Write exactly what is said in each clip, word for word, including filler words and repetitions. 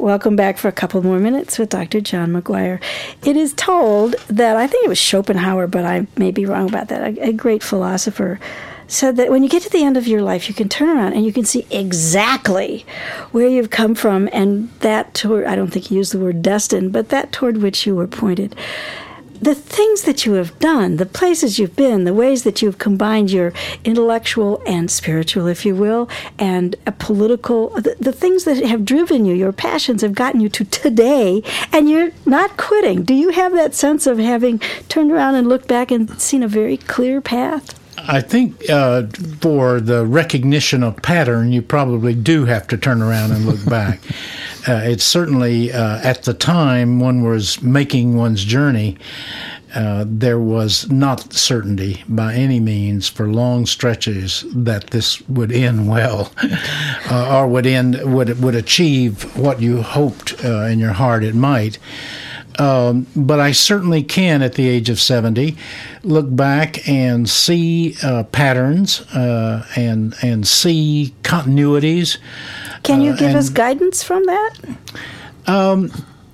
welcome back for a couple more minutes with Doctor John McGuire. It is told that, I think it was Schopenhauer, but I may be wrong about that, a, a great philosopher, said that when you get to the end of your life, you can turn around and you can see exactly where you've come from, and that toward, I don't think he used the word destined, but that toward which you were pointed. The things that you have done, the places you've been, the ways that you've combined your intellectual and spiritual, if you will, and a political, the, the things that have driven you, your passions have gotten you to today, and you're not quitting. Do you have that sense of having turned around and looked back and seen a very clear path? I think uh, for the recognition of pattern, you probably do have to turn around and look back. Uh, it's certainly, uh, at the time one was making one's journey, uh, there was not certainty by any means for long stretches that this would end well, uh, or would end would would achieve what you hoped uh, in your heart it might. Um, but I certainly can, at the age of seventy, look back and see uh, patterns uh, and and see continuities. Can you uh, give and, us guidance from that? Um,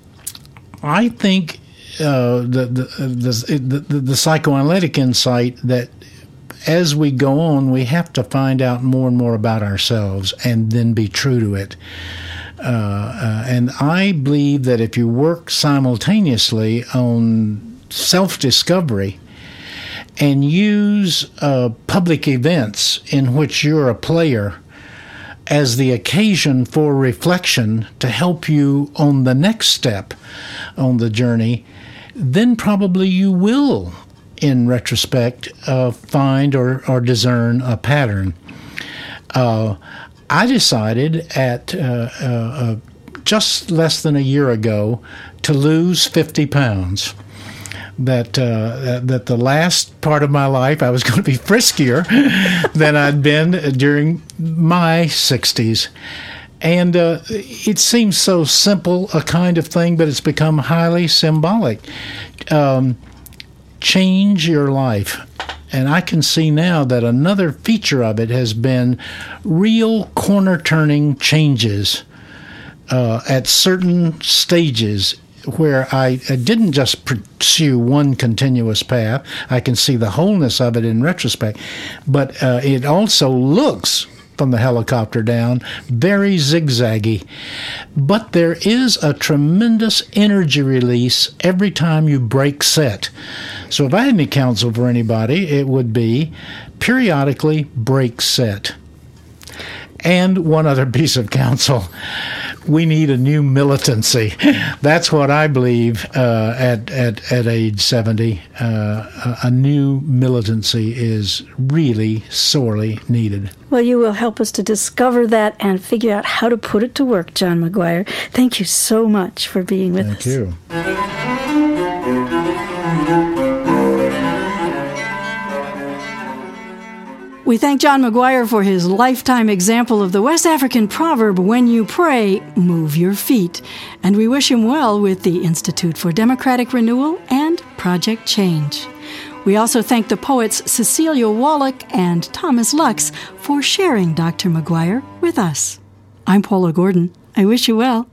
I think uh, the, the, the, the, the psychoanalytic insight that as we go on, we have to find out more and more about ourselves and then be true to it. Uh, uh, and I believe that if you work simultaneously on self-discovery and use uh, public events in which you're a player as the occasion for reflection to help you on the next step on the journey, then probably you will, in retrospect, uh, find or, or discern a pattern. Uh, I decided at uh, uh, uh, just less than a year ago to lose fifty pounds. That uh, that the last part of my life I was going to be friskier than I'd been during my sixties. And uh, it seems so simple a kind of thing, but it's become highly symbolic. Um, change your life. And I can see now that another feature of it has been real corner-turning changes uh, at certain stages where I, I didn't just pursue one continuous path. I can see the wholeness of it in retrospect. But uh, it also looks, from the helicopter down, very zigzaggy. But there is a tremendous energy release every time you break set. So if I had any counsel for anybody, it would be periodically break set. And one other piece of counsel, we need a new militancy. That's what I believe uh, at, at at age seventy. Uh, a, a new militancy is really sorely needed. Well, you will help us to discover that and figure out how to put it to work, John McGuire. Thank you so much for being with Thank us. Thank you. We thank John McGuire for his lifetime example of the West African proverb, when you pray, move your feet. And we wish him well with the Institute for Democratic Renewal and Project Change. We also thank the poets Cecilia Wallach and Thomas Lux for sharing Doctor McGuire with us. I'm Paula Gordon. I wish you well.